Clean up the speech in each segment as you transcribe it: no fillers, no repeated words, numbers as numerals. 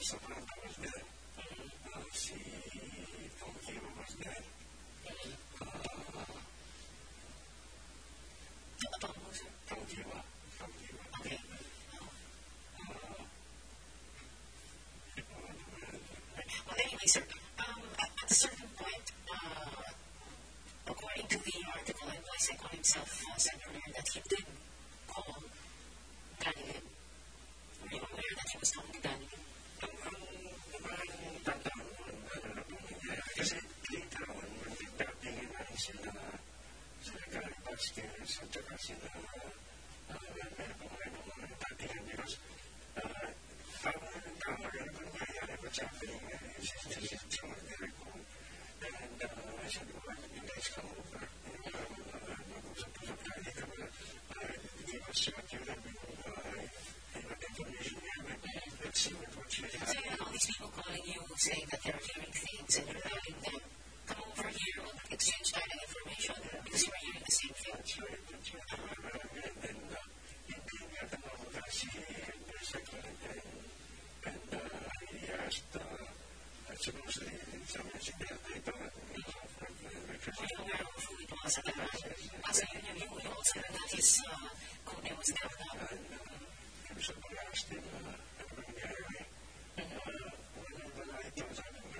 Samantha was there. Si Tom Kim was there. Tom Kiwa. Okay. Well, anyway, sir, at a certain point, according to the article, and Moiseco himself said earlier that he did call Danny Lim. Were you aware that he was talking to Danny Lim? Kasi later on, when nagdatingin na sila Vasquez at saka sila meron datingin because tama rin kung nangyayari what's happening is someone very cool. And I said, well, you guys come over mag-usap-usap tayo dito give us what you have information here, but let's see what's really happening. So you have all these people calling you saying that they're hearing things and you're telling them, come over here, we'll exchange kind of information because you're hearing the same thing. That's right. And then hindi nga tanong kasi there's a client and he asked supposedly some incident they thought Are you aware of who it was at the time? Kasi you also heard that his code name was Gavna. And someone asked him ano nangyari. Wala ito sabi mo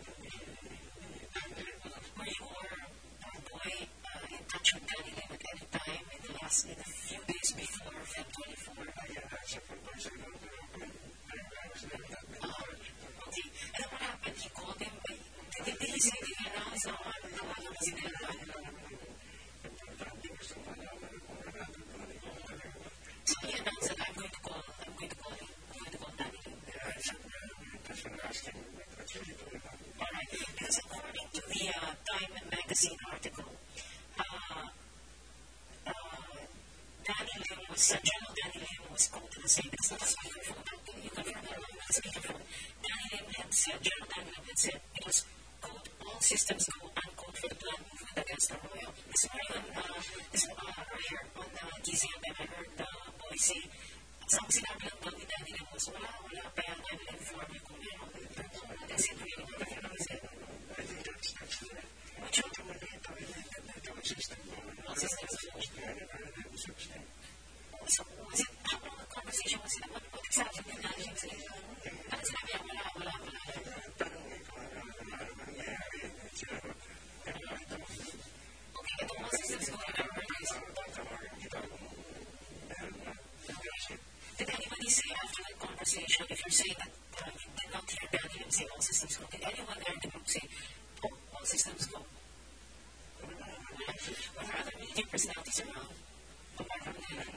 Were you or Boy in touch with Danny Lim at any time in the few days before Feb 24? Okay. And then what happened? He called him. Did he say that he announced the one was in the So he announced that I'm going to call Danny Lim. Alright. Because according to the Time magazine article, General Danny Lim was quoted as saying, because that's you confirm that on the speakerphone. General Danny Lim had said it was, quote, all systems go, unquote, for the planned movement against the royal. This morning earlier on DZM, I heard Boy say, ang sinabi lang daw ni Danny Lim was, wala pa yan, I will inform you kung meron. That's it, really. I think that's true. Which ultimately, the system all systems go. So, was it, after the conversation, was it, what exactly did Danny Lim say? Ano sinabi yan, wala. Okay, ito all systems go in our days. Did anybody say after that conversation, if you're saying that you did not hear Danny Lim say all systems go, did anyone there in the group say, all systems go? Were there other media personalities around? Apart from that?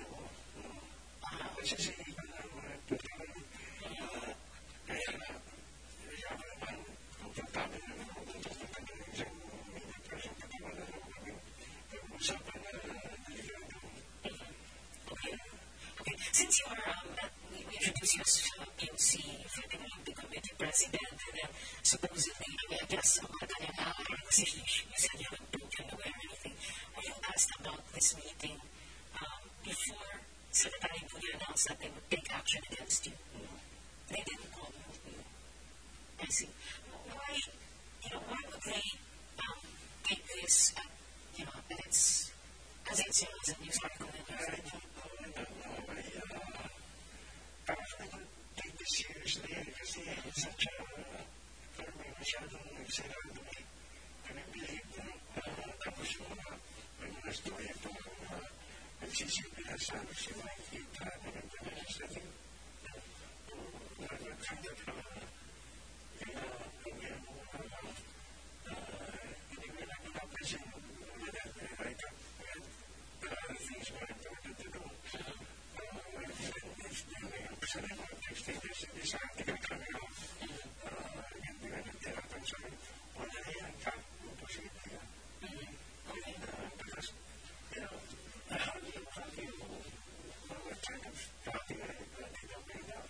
Okay. Since you are, we introduced you as POC, Philippine Olympic Committee President, and then supposedly, I guess, you said you haven't been aware of anything. Were you asked about this meeting before Secretary Buya announced that they would take action against you? They didn't call you. I see. Why would they take this, that it's, as it's a news article in your I don't take this seriously kasi such a masyadong sinado kami believe tapos yung mga story itong nagsisipila sa si makikita ng legislative kind of hindi ko na pinapresent with that I thought there are other things more important to do sa texting this article coming out hindi na nagtirapan sa wala na yan posible yan because how do you what kind of plotting are you planting up right now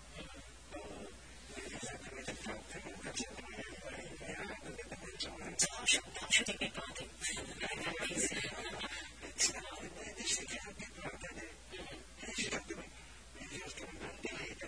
is that the way to plotting that's the way I have to get them in someone how should they be plotting? It's not this thing cannot be plotted you just have to delete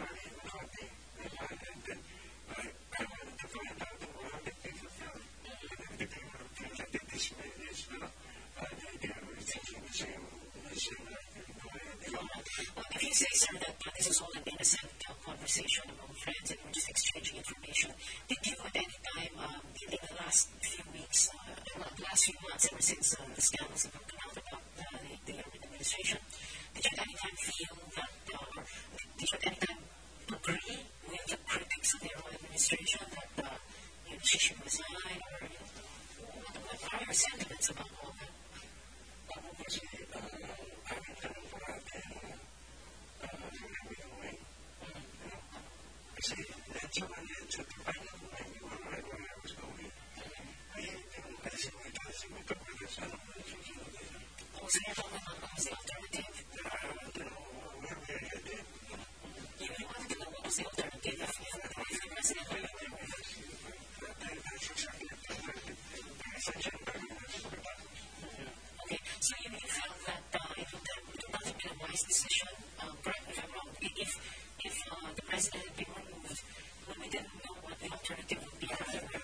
funny and happy and then I wanted to find out how did people feel. And if the people feel that this way is they were thinking the same like if you say, sir, that this has all been a set conversation among friends and we're just exchanging information, did you at any time in the last few weeks, last few months, ever since the scandals have come out about the administration, did you at any time feel that, did you at any time agree with the critics of the administration that she should resign, or what are your sentiments about all that? So you felt that it would not have been a wise decision, correct me if I'm wrong, if the president had been removed when we didn't know what the alternative would be.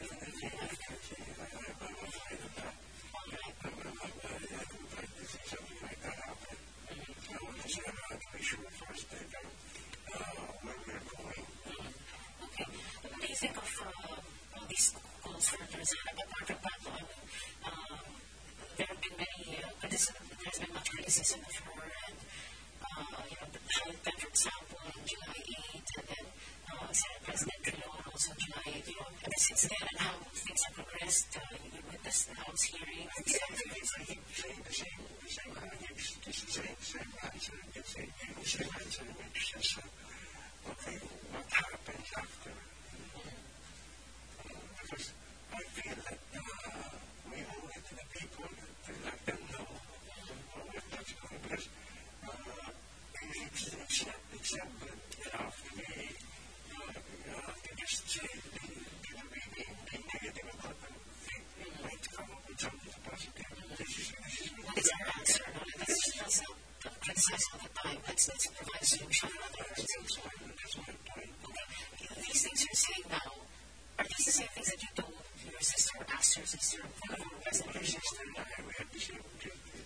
What do you think of all these calls for resign? Apart from that, there have been there's been much criticism of her and the event, for example, on July 8th, and then Senate President Trilon also on July 8th. Ever since then, and how things have progressed, you witnessed the House hearings. I think the same answer, which is, okay, what happens after? Because I feel that we owe it to the people to let them know what's going on. Because it's not good enough to be to just say being negative about them. They might come up with something positive. This is what is our answer? Let's not criticize all the time. Let's provide a solution for others. That's my point. Okay. These things you're saying now, are these the same things that you told your sister or asked your sister when you were president? My sister and I, we had the same objective.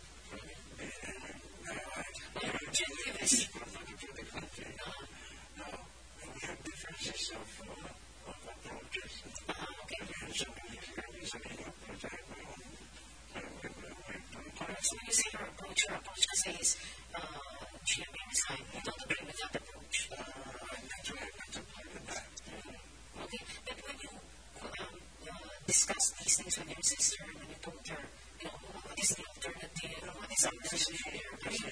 Objective is for the country. Now, we have differences of approaches. Okay. And somebody is an approach. I have my own. So when you say your approach says she may resign, you don't agree with that approach. That's why I'm not supporting that. Okay, but when you discussed these things with your sister, and when you told her, what is the alternative, what is our decision here? We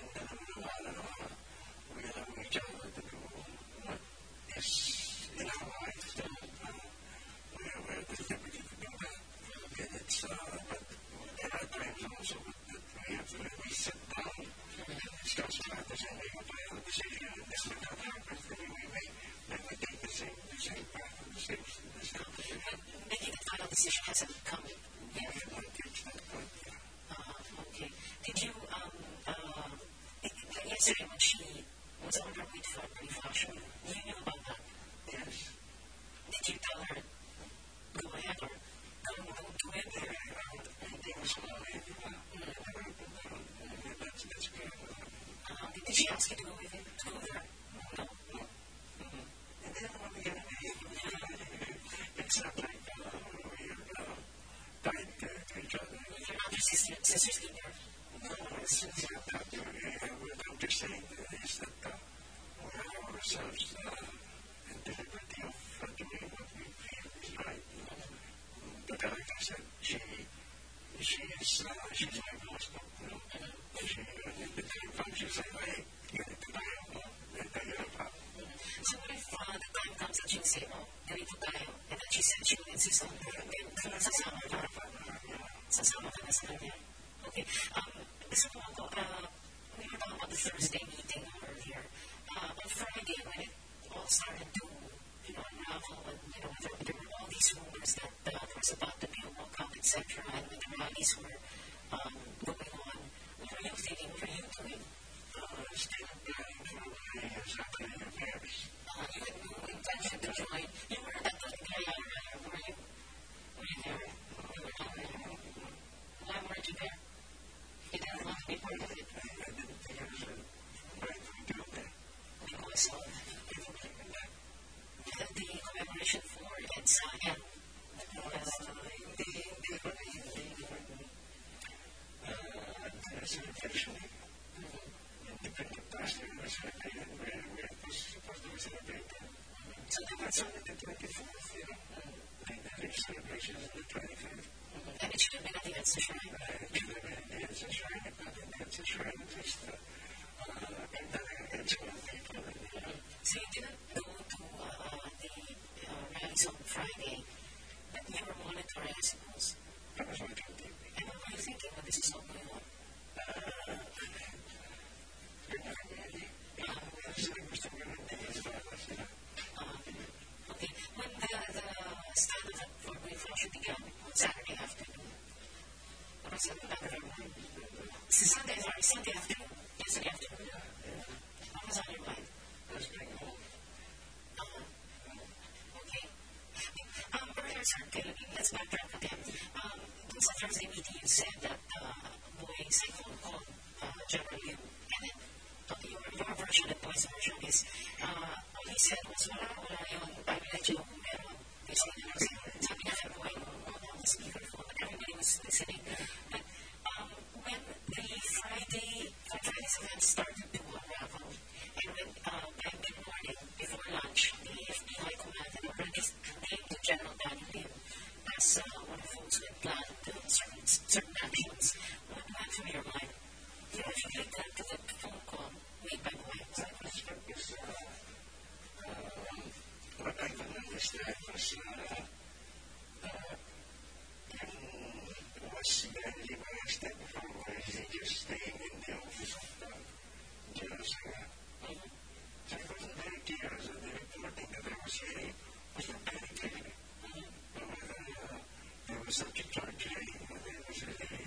allow each other to do what is in our lives. We have the liberty to do that. And it's, but there are times also that we have to really sit down and discuss matters and make a final decision. And this will not happen for me. We may take the same path and the same Maybe the final decision hasn't come yet. We have not reached that point yet. Okay. Did you, yesterday when she was on her way to February fashion, you knew about that? Yes. Did you tell her, go ahead, or don't do it? Anything was fine. That's good. Did she ask you to go with him? To go there? No. And then what we have it's not like we're tied to each other. You're not your sister's leader? No, it's not that. What I'm just saying is that we allow ourselves in the liberty of doing what we feel is right. But like I said, she's my boss. The time comes, you say, hey, you need to tayo mo. So what if the time comes that you say, ganito tayo, and then she said she would insist on doing it, sasama ka na sa kanya? Okay. Gusto mo ako, we were talking about the Thursday meeting earlier. On Friday, when it all started to unravel, and there were all these rumors that there was about to be a walkout, etc., and when the rallies were going on, what were you thinking? What were you doing? Still planning for my Saturday affairs. That's the shrine. It's a shrine, it's a shrine feast. It's one people. So you didn't go to the rallies on Friday, but you were monitoring, I suppose. I was watching TV. And what were you thinking when this is all going on? Okay. When the start of the Broadway function began on Saturday afternoon, or Sunday afternoon? Sunday afternoon. Yesterday afternoon. What was on your mind? I was getting home. Okay. Earlier, sir, let's backtrack again. On Thursday meeting, you said that Boy Cyclone called General Liu, and your version, the boy's version is, all he said was, wala yung privilege yung meron. Kasi sabi na kay Boy, on the speakerphone, but everybody was listening. But when the Friday's event started to unravel, and when by mid-morning, before lunch, the AFP High Command had already named the General Danny Lim as one of those who had planned certain actions. What went through your mind? You actually like that to the phone call made by Boy. What I can understand was very well step from just staying in the office of General Singh. So it wasn't very clear, so the reporting that I was hearing was not very clear. There was such a tragedy, it was really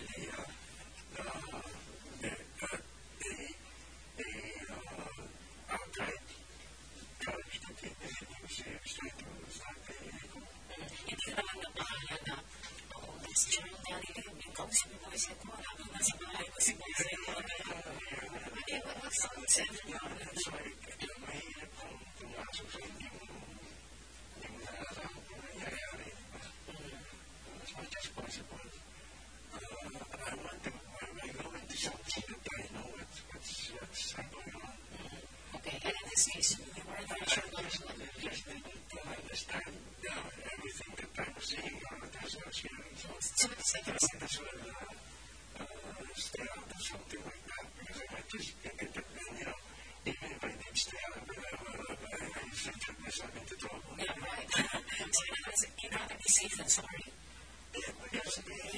outright charge that he was trying to start the vehicle. Hindi naman napahala na, this General Danny Lim, yung kausap ni Boy Seco, habang nasa bahay ko si Boy Seco. Hindi, what's the concept? So, mahirap kung pumasok sa hindi mo yung nangyayari. As much as possible. I want to, I go into something that I know what's going on. Okay, and in this case, you weren't very sure what was going on. Just to understand everything that I was seeing or that I was hearing. So it's like I might as well stay out of something like that because I might just get it, even if I did stay out of it, I used to get myself into trouble. Yeah, right. So you'd rather be safe than sorry. Yeah, because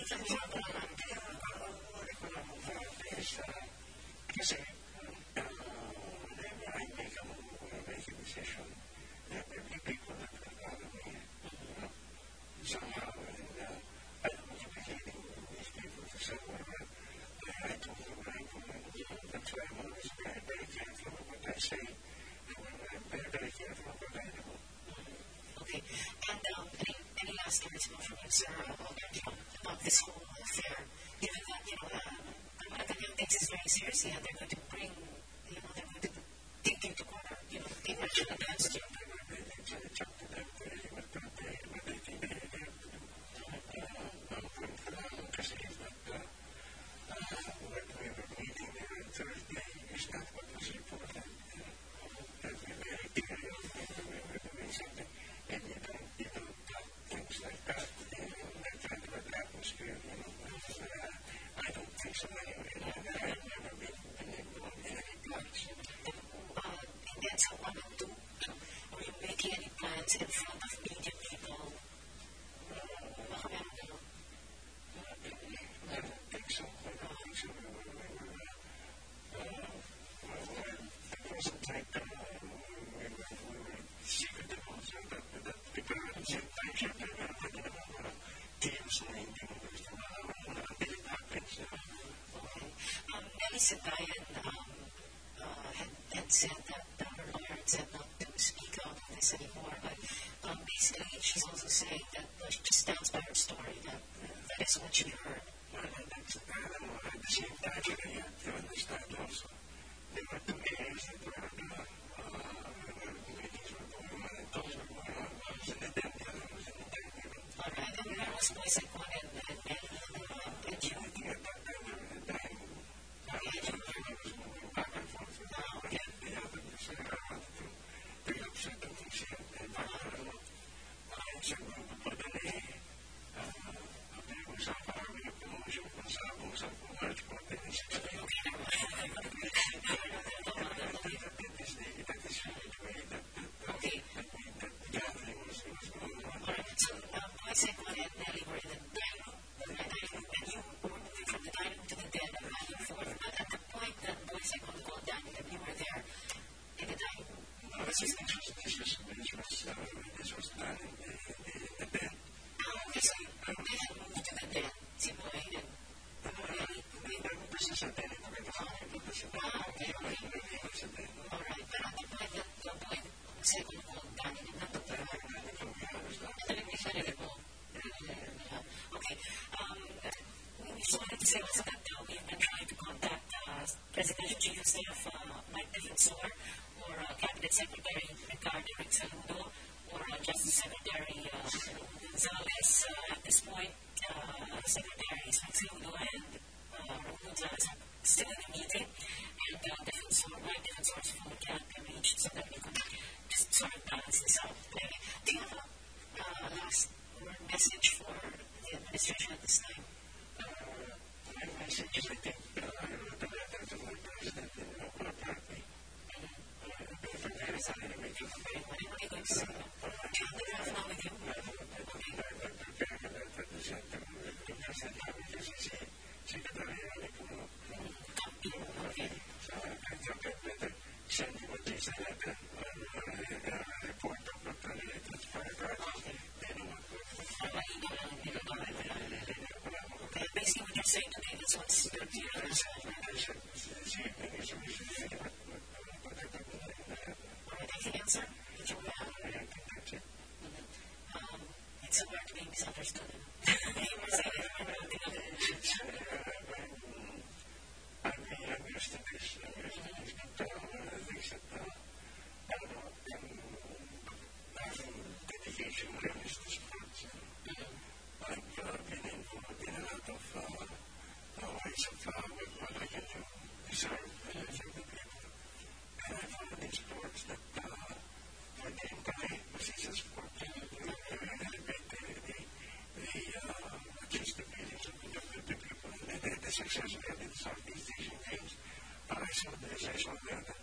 kasi whenever I make a move or make a decision, there will be people that will follow me. Somehow, and I don't want to be hating these people for somewhere. I told them what I do, and that's why I'm always very, very careful of what I say, and I'm very, very careful of what I do. Okay, and any last words from you, sir, about this whole affair? Given that, Malacanang takes this very seriously, and they're going to bring, they're going to take you to court, take action against you. It's up to them to really what they think they have to do. I'm going for that one because it's not what we were meeting there on Thursday is not what was reported. That's very clear when we were doing something. And you don't talk things like that, that kind of atmosphere, I don't think so anyway. I've never been involved in any plots. And that's how I would do. Are you making any plans in front of media people? I don't think so. It wasn't like we were secretive also that people were saying things that they were putting on teams and hindi mo gusto malaman until it happens. Okay. Nelly Sagayan had said that her lawyer had said not to speak out on this anymore, but basically she's also saying that she just stands by her story, that is what she heard. Well, at the same time, you have to understand also, there were 2 areas that were meetings were going on and talks were going on. One was in the den, the other was in the dining room. All right, and there was Boy Seco and Nelly and you. I think at that time they were in the dining room. I was moving back and forth with her. Again, the other was I wanted to bring up certain things here and back and forth. I said, well, pagdali, pag-iusapan kami Nelly were in the dining room, and you were moving from the dining room to the den and back and forth. But at the point that Boys I Could Go Dining, that you were there in the dining room. No, this was done in the den. Okay, so they had moved to the den, si Boy and Nelly. This is a den in the house. Okay. All right, but at the point that the Boy I Could Go Dining, nandun pa rin. Hindi siya nag-involve. Okay. We just wanted to say also that we've been trying to contact Presidential Chief of Staff Mike Defensor or Cabinet Secretary Ricardo Rexaludo or Justice Secretary Gonzales. At this point, Secretaries Rexaludo and Gonzales are still in a meeting, and Mike Defensor's phone can't be reached so that we could just sort of balance this out. Do you have a last word message for the administration at this time? My message is, I think, the letter to my president in Oakland Party. From there, it's not going to make it okay. What are you going to say? Do you have the draft now with you? I'm preparing a letter to send to the president because he's a secretary of the Copy. Okay. So I thought I'd better send you what they said at the report of what the latest fire project. They know what basically what you're saying today is what's your view. this evening is we should see what Anything else, sir? Did you have? I think that's it. It's so hard to be misunderstood. You were saying I'm used to this. But one of the things that having dedication when it comes to sports, I've been involved in a lot of ways of what I can do to serve the people. And I found in sports that for the entire position sport, we elevate the feelings of the people and the success we had in Southeast Asian Games. I saw the